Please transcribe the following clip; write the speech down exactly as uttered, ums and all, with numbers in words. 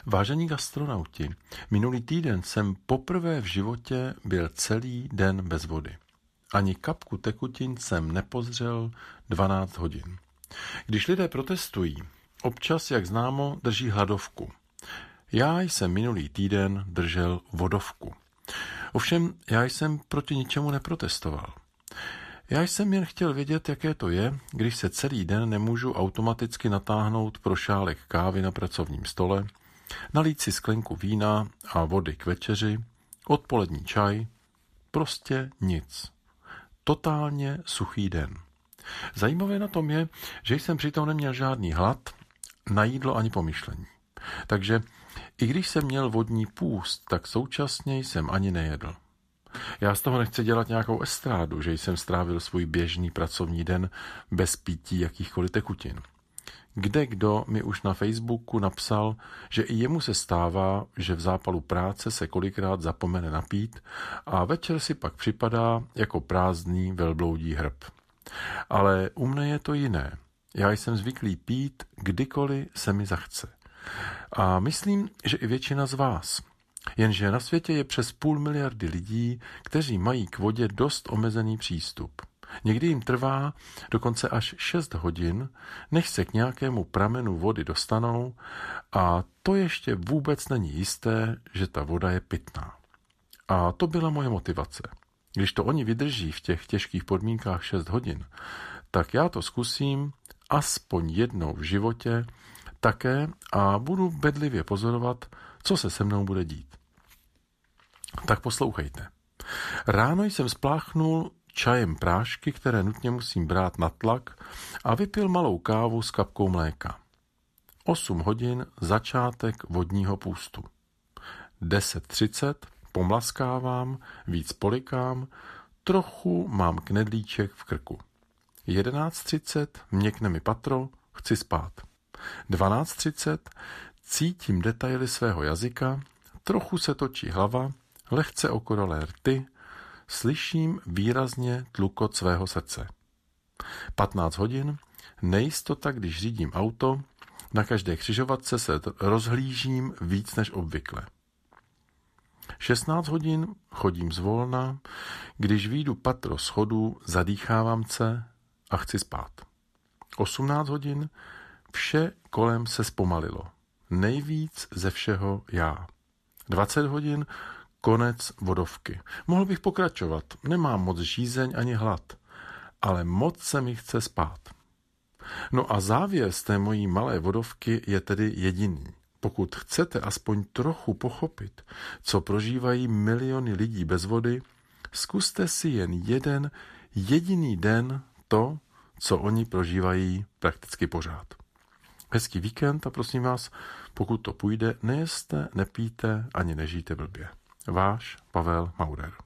Vážení gastronauti, minulý týden jsem poprvé v životě byl celý den bez vody. Ani kapku tekutin jsem nepozřel dvanáct hodin. Když lidé protestují, občas, jak známo, drží hladovku. Já jsem minulý týden držel vodovku. Ovšem, já jsem proti ničemu neprotestoval. Já jsem jen chtěl vědět, jaké to je, když se celý den nemůžu automaticky natáhnout pro šálek kávy na pracovním stole, nalít si sklenku vína a vody k večeři, odpolední čaj, prostě nic. Totálně suchý den. Zajímavé na tom je, že jsem přitom neměl žádný hlad, na jídlo ani pomyšlení. Takže i když jsem měl vodní půst, tak současně jsem ani nejedl. Já z toho nechci dělat nějakou estrádu, že jsem strávil svůj běžný pracovní den bez pití jakýchkoliv tekutin. Kde kdo mi už na Facebooku napsal, že i jemu se stává, že v zápalu práce se kolikrát zapomene napít a večer si pak připadá jako prázdný velbloudí hrb. Ale u mne je to jiné. Já jsem zvyklý pít, kdykoliv se mi zachce. A myslím, že i většina z vás. Jenže na světě je přes půl miliardy lidí, kteří mají k vodě dost omezený přístup. Někdy jim trvá dokonce až šest hodin, než se k nějakému pramenu vody dostanou a to ještě vůbec není jisté, že ta voda je pitná. A to byla moje motivace. Když to oni vydrží v těch těžkých podmínkách šest hodin, tak já to zkusím aspoň jednou v životě také a budu bedlivě pozorovat, co se se mnou bude dít. Tak poslouchejte. Ráno jsem spláchnul čajem prášky, které nutně musím brát na tlak a vypil malou kávu s kapkou mléka. osm hodin začátek vodního půstu. deset třicet pomlaskávám, víc polikám, trochu mám knedlíček v krku. jedenáct třicet měkne mi patro, chci spát. dvanáct třicet cítím detaily svého jazyka, trochu se točí hlava, lehce okoralé rty, slyším výrazně tlukot svého srdce. patnáct hodin, nejistota, když řídím auto, na každé křižovatce se rozhlížím víc než obvykle. šestnáct hodin, chodím zvolna, když vyjdu patro schodů, zadýchávám se a chci spát. osmnáct hodin, vše kolem se zpomalilo. Nejvíc ze všeho já. dvacet hodin, konec vodovky. Mohl bych pokračovat, nemám moc žízeň ani hlad, ale moc se mi chce spát. No a závěr z té mojí malé vodovky je tedy jediný. Pokud chcete aspoň trochu pochopit, co prožívají miliony lidí bez vody, zkuste si jen jeden jediný den to, co oni prožívají prakticky pořád. Hezký víkend a prosím vás, pokud to půjde, nejeste, nepijte ani nežijte blbě. Váš Pavel Maurer.